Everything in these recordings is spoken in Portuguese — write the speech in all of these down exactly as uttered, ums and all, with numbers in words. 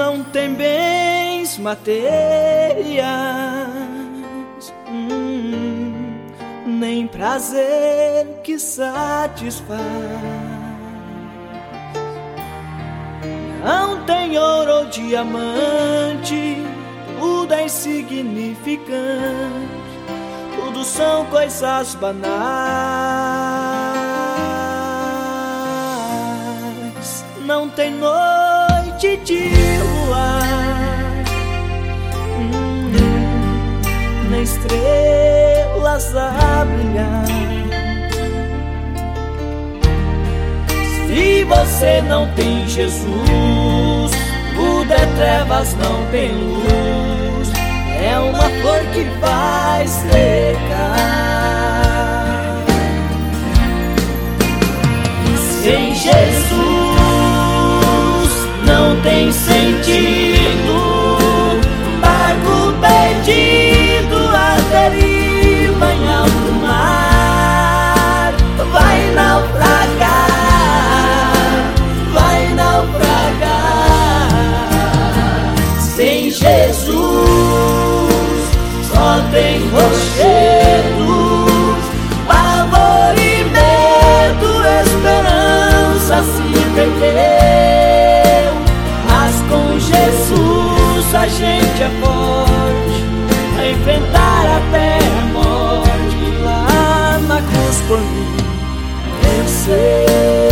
não tem bens materiais, hum, nem prazer que satisfaz. Não tem ouro ou diamante, tudo é insignificante, tudo são coisas banais. Não tem noite de luar, hum, nem estrelas a brilhar. Se você não tem Jesus, tudo é trevas, não tem luz. É uma flor que vai secar. Sem Jesus não tem sentido, barco perdido à deriva em alto mar. Vai naufragar, vai naufragar. Sem Jesus só tem rochedos, pavor e medo, esperança se perdeu. Mas com Jesus a gente é forte a enfrentar até a morte. Lá na cruz por mim venceu.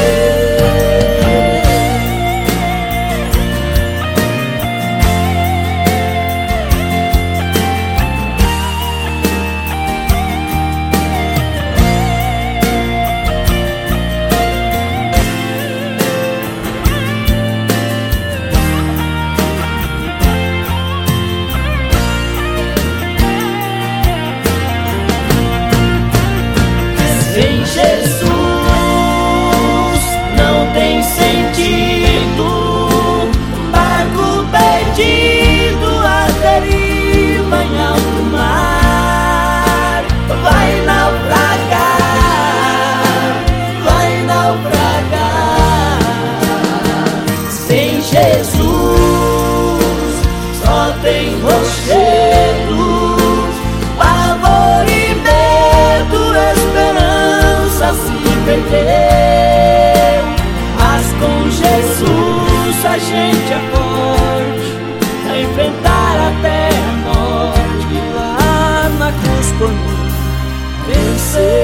Sem Jesus não tem sentido, barco perdido à deriva em alto mar. Vai naufragar, vai naufragar. Sem Jesus só tem rochedos, pavor e medo, esperança se perdeu. Mas com Jesus a gente é forte a enfrentar até a morte. Lá na cruz por mim venceu.